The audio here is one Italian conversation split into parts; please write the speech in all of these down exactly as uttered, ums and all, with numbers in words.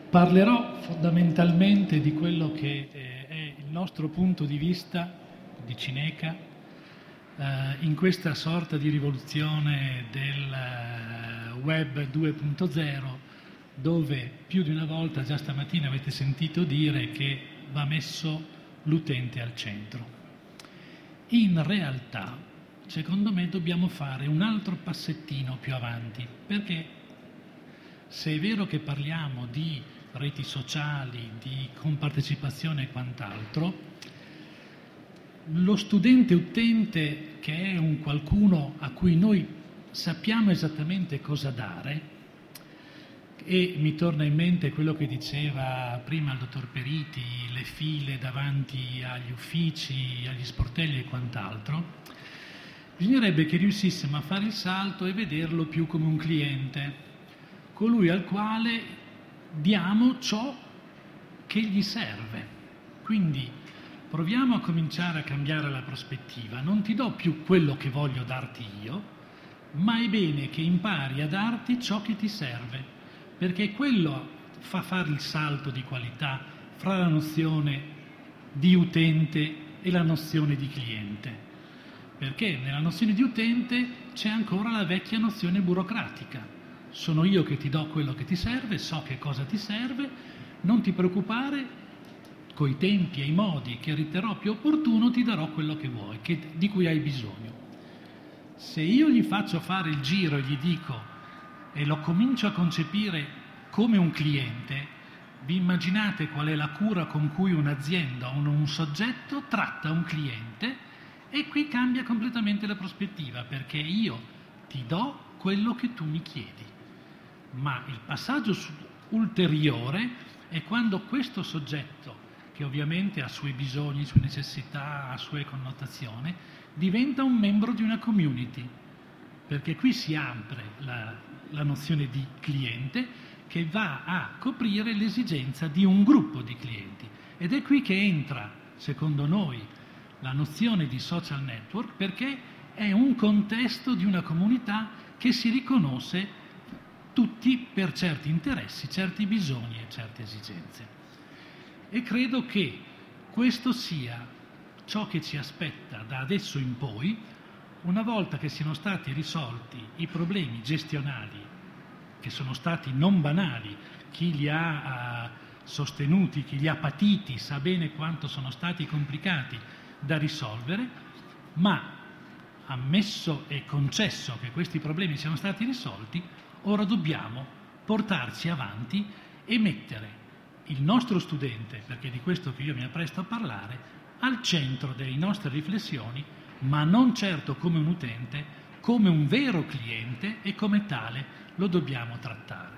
Parlerò fondamentalmente di quello che eh, è il nostro punto di vista di Cineca eh, in questa sorta di rivoluzione del eh, web due punto zero, dove più di una volta, già stamattina avete sentito dire che va messo l'utente al centro. In realtà, secondo me, dobbiamo fare un altro passettino più avanti, perché se è vero che parliamo di reti sociali, di compartecipazione e quant'altro, lo studente utente, che è un qualcuno a cui noi sappiamo esattamente cosa dare, e mi torna in mente quello che diceva prima il dottor Periti, le file davanti agli uffici, agli sportelli e quant'altro, bisognerebbe che riuscissimo a fare il salto e vederlo più come un cliente, colui al quale diamo ciò che gli serve. Quindi proviamo a cominciare a cambiare la prospettiva. Non ti do più quello che voglio darti io, ma è bene che impari a darti ciò che ti serve, perché quello fa fare il salto di qualità fra la nozione di utente e la nozione di cliente. Perché nella nozione di utente c'è ancora la vecchia nozione burocratica. Sono io che ti do quello che ti serve, so che cosa ti serve, non ti preoccupare, coi tempi e i modi che riterrò più opportuno ti darò quello che vuoi, che, di cui hai bisogno. Se io gli faccio fare il giro e gli dico, e lo comincio a concepire come un cliente, vi immaginate qual è la cura con cui un'azienda o un soggetto tratta un cliente, e qui cambia completamente la prospettiva, perché io ti do quello che tu mi chiedi. Ma il passaggio ulteriore è quando questo soggetto, che ovviamente ha suoi bisogni, sue necessità, ha sue connotazioni, diventa un membro di una community, perché qui si apre la, la nozione di cliente che va a coprire l'esigenza di un gruppo di clienti. Ed è qui che entra, secondo noi, la nozione di social network, perché è un contesto di una comunità che si riconosce tutti per certi interessi, certi bisogni e certe esigenze. E credo che questo sia ciò che ci aspetta da adesso in poi, una volta che siano stati risolti i problemi gestionali, che sono stati non banali. Chi li ha uh, sostenuti, chi li ha patiti, sa bene quanto sono stati complicati da risolvere, ma ammesso e concesso che questi problemi siano stati risolti, ora dobbiamo portarci avanti e mettere il nostro studente, perché è di questo che io mi appresto a parlare, al centro delle nostre riflessioni, ma non certo come un utente, come un vero cliente, e come tale lo dobbiamo trattare.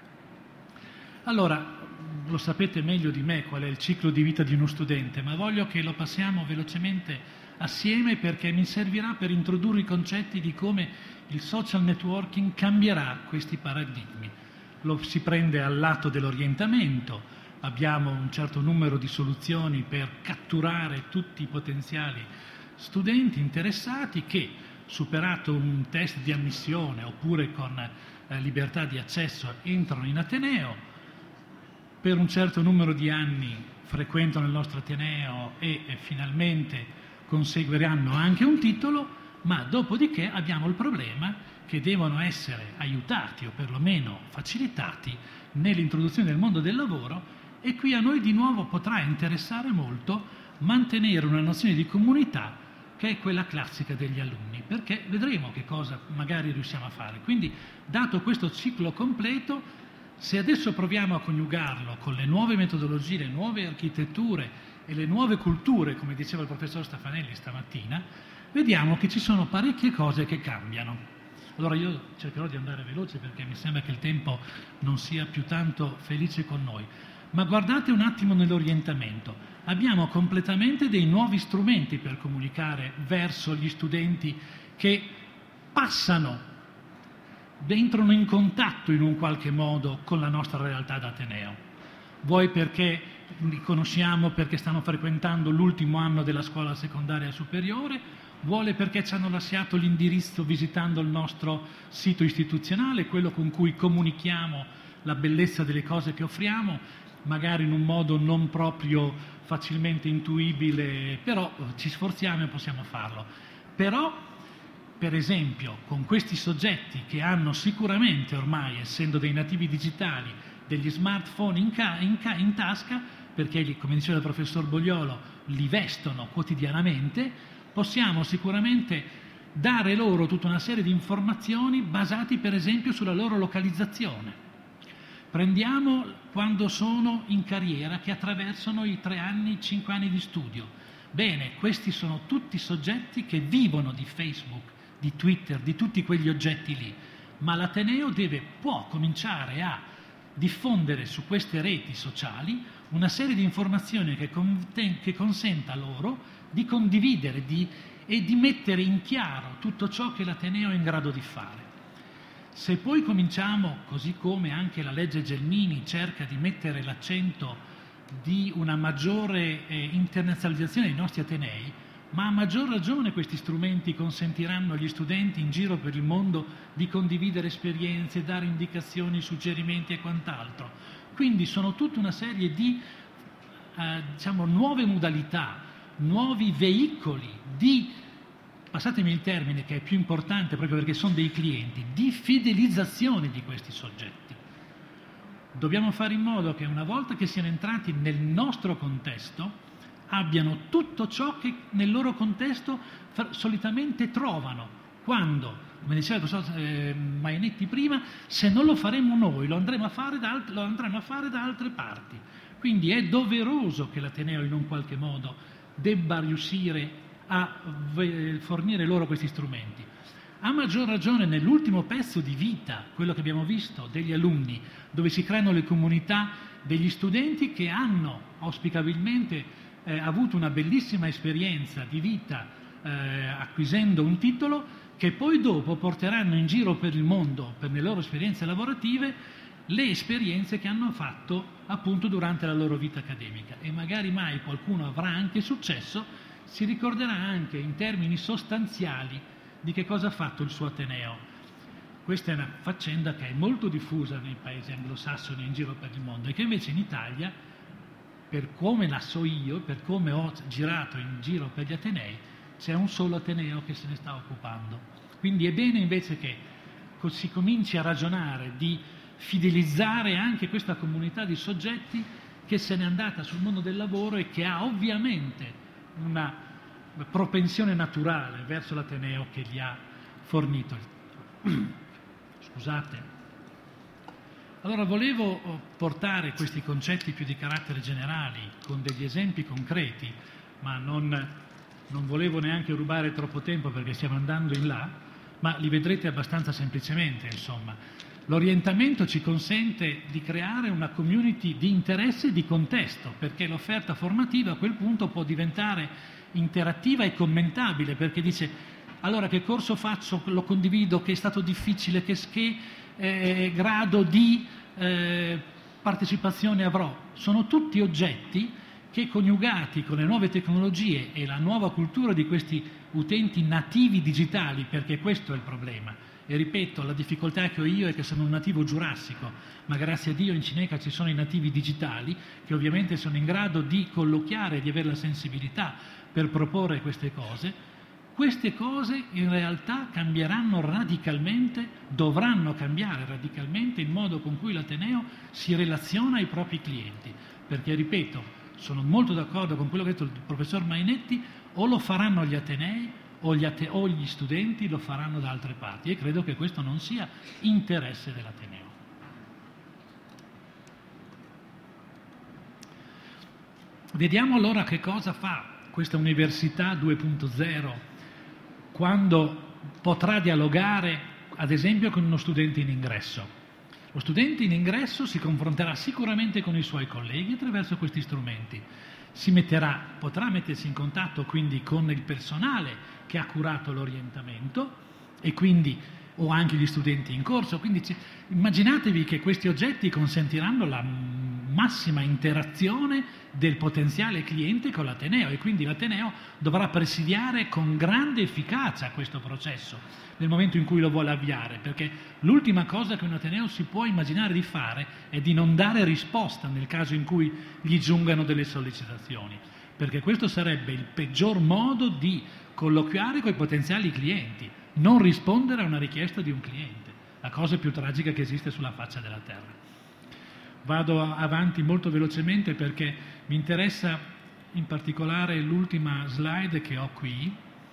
Allora, lo sapete meglio di me qual è il ciclo di vita di uno studente, ma voglio che lo passiamo velocemente assieme, perché mi servirà per introdurre i concetti di come il social networking cambierà questi paradigmi. Lo si prende al lato dell'orientamento, abbiamo un certo numero di soluzioni per catturare tutti i potenziali studenti interessati che, superato un test di ammissione oppure con eh, libertà di accesso, entrano in Ateneo, per un certo numero di anni frequentano il nostro Ateneo e, e finalmente conseguiranno anche un titolo, ma dopodiché abbiamo il problema che devono essere aiutati o perlomeno facilitati nell'introduzione del mondo del lavoro, e qui a noi di nuovo potrà interessare molto mantenere una nozione di comunità che è quella classica degli alunni, perché vedremo che cosa magari riusciamo a fare. Quindi, dato questo ciclo completo, se adesso proviamo a coniugarlo con le nuove metodologie, le nuove architetture e le nuove culture, come diceva il professor Stefanelli stamattina, vediamo che ci sono parecchie cose che cambiano. Allora io cercherò di andare veloce perché mi sembra che il tempo non sia più tanto felice con noi. Ma guardate un attimo nell'orientamento. Abbiamo completamente dei nuovi strumenti per comunicare verso gli studenti che passano, entrano in contatto in un qualche modo con la nostra realtà d'Ateneo. Vuoi perché li conosciamo perché stanno frequentando l'ultimo anno della scuola secondaria superiore, vuole perché ci hanno lasciato l'indirizzo visitando il nostro sito istituzionale, quello con cui comunichiamo la bellezza delle cose che offriamo, magari in un modo non proprio facilmente intuibile, però ci sforziamo e possiamo farlo. Però, per esempio, con questi soggetti che hanno sicuramente ormai, essendo dei nativi digitali, degli smartphone in, ca- in, ca- in tasca, perché, come diceva il professor Bogliolo, li vestono quotidianamente, possiamo sicuramente dare loro tutta una serie di informazioni basate per esempio sulla loro localizzazione. Prendiamo quando sono in carriera, che attraversano i tre anni, cinque anni di studio. Bene, questi sono tutti soggetti che vivono di Facebook, di Twitter, di tutti quegli oggetti lì, ma l'Ateneo deve, può cominciare a diffondere su queste reti sociali una serie di informazioni che, conten- che consenta loro di condividere di, e di mettere in chiaro tutto ciò che l'Ateneo è in grado di fare. Se poi cominciamo, così come anche la legge Gelmini cerca di mettere l'accento di una maggiore eh, internazionalizzazione dei nostri Atenei, ma a maggior ragione questi strumenti consentiranno agli studenti in giro per il mondo di condividere esperienze, dare indicazioni, suggerimenti e quant'altro. Quindi sono tutta una serie di eh, diciamo, nuove modalità, nuovi veicoli di, passatemi il termine che è più importante proprio perché sono dei clienti, di fidelizzazione di questi soggetti. Dobbiamo fare in modo che una volta che siano entrati nel nostro contesto abbiano tutto ciò che nel loro contesto solitamente trovano, quando, come diceva il professor eh, Mainetti prima, se non lo faremo noi lo andremo a fare da, alt- lo andranno a fare da altre parti. Quindi è doveroso che l'Ateneo in un qualche modo debba riuscire a fornire loro questi strumenti. A maggior ragione nell'ultimo pezzo di vita, quello che abbiamo visto, degli alunni, dove si creano le comunità degli studenti che hanno auspicabilmente eh, avuto una bellissima esperienza di vita eh, acquisendo un titolo che poi dopo porteranno in giro per il mondo, per le loro esperienze lavorative, le esperienze che hanno fatto appunto durante la loro vita accademica, e magari mai qualcuno avrà anche successo, si ricorderà anche in termini sostanziali di che cosa ha fatto il suo Ateneo. Questa è una faccenda che è molto diffusa nei paesi anglosassoni in giro per il mondo e che invece in Italia, per come la so io, per come ho girato in giro per gli Atenei, c'è un solo Ateneo che se ne sta occupando. Quindi è bene invece che si cominci a ragionare di fidelizzare anche questa comunità di soggetti che se n'è andata sul mondo del lavoro e che ha ovviamente una propensione naturale verso l'Ateneo che gli ha fornito. Scusate. Allora volevo portare questi concetti più di carattere generali con degli esempi concreti, ma non, non volevo neanche rubare troppo tempo perché stiamo andando in là, ma li vedrete abbastanza semplicemente, insomma. L'orientamento ci consente di creare una community di interesse e di contesto, perché l'offerta formativa a quel punto può diventare interattiva e commentabile, perché dice allora che corso faccio, lo condivido, che è stato difficile, che, che eh, grado di eh, partecipazione avrò. Sono tutti oggetti che, coniugati con le nuove tecnologie e la nuova cultura di questi utenti nativi digitali, perché questo è il problema. E ripeto, la difficoltà che ho io è che sono un nativo giurassico, ma grazie a Dio in Cineca ci sono i nativi digitali che ovviamente sono in grado di colloquiare, di avere la sensibilità per proporre queste cose. Queste cose in realtà cambieranno radicalmente, dovranno cambiare radicalmente il modo con cui l'Ateneo si relaziona ai propri clienti, perché ripeto, sono molto d'accordo con quello che ha detto il professor Mainetti, o lo faranno gli Atenei o gli, ate- o gli studenti lo faranno da altre parti, e credo che questo non sia interesse dell'Ateneo. Vediamo allora che cosa fa questa università due punto zero quando potrà dialogare ad esempio con uno studente in ingresso. Lo studente in ingresso si confronterà sicuramente con i suoi colleghi attraverso questi strumenti, si metterà, potrà mettersi in contatto quindi con il personale che ha curato l'orientamento e quindi o anche gli studenti in corso, quindi immaginatevi che questi oggetti consentiranno la massima interazione del potenziale cliente con l'Ateneo, e quindi l'Ateneo dovrà presidiare con grande efficacia questo processo nel momento in cui lo vuole avviare, perché l'ultima cosa che un Ateneo si può immaginare di fare è di non dare risposta nel caso in cui gli giungano delle sollecitazioni, perché questo sarebbe il peggior modo di colloquiare con i potenziali clienti, non rispondere a una richiesta di un cliente, la cosa più tragica che esiste sulla faccia della terra. Vado avanti molto velocemente perché mi interessa in particolare l'ultima slide che ho qui.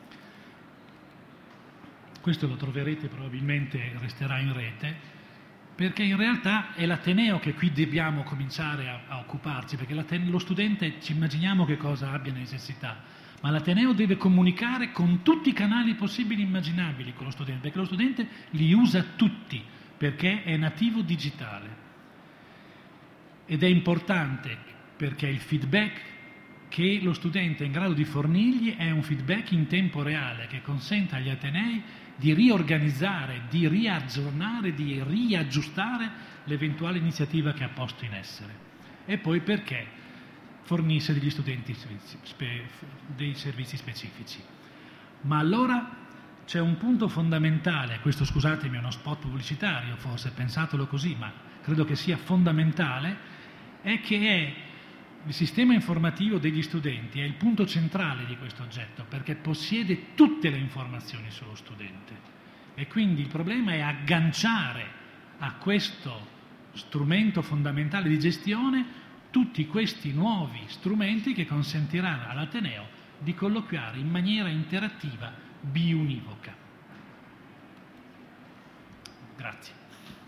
Questo lo troverete, probabilmente resterà in rete, perché in realtà è l'Ateneo che qui dobbiamo cominciare a, a occuparci, perché lo studente ci immaginiamo che cosa abbia necessità, ma l'Ateneo deve comunicare con tutti i canali possibili e immaginabili con lo studente, perché lo studente li usa tutti, perché è nativo digitale. Ed è importante perché il feedback che lo studente è in grado di fornirgli è un feedback in tempo reale che consente agli atenei di riorganizzare, di riaggiornare, di riaggiustare l'eventuale iniziativa che ha posto in essere. E poi perché fornisse degli studenti spe, dei servizi specifici. Ma allora c'è un punto fondamentale, questo scusatemi è uno spot pubblicitario forse, pensatelo così, ma credo che sia fondamentale, è che è il sistema informativo degli studenti è il punto centrale di questo oggetto, perché possiede tutte le informazioni sullo studente e quindi il problema è agganciare a questo strumento fondamentale di gestione tutti questi nuovi strumenti che consentiranno all'Ateneo di colloquiare in maniera interattiva biunivoca. Grazie.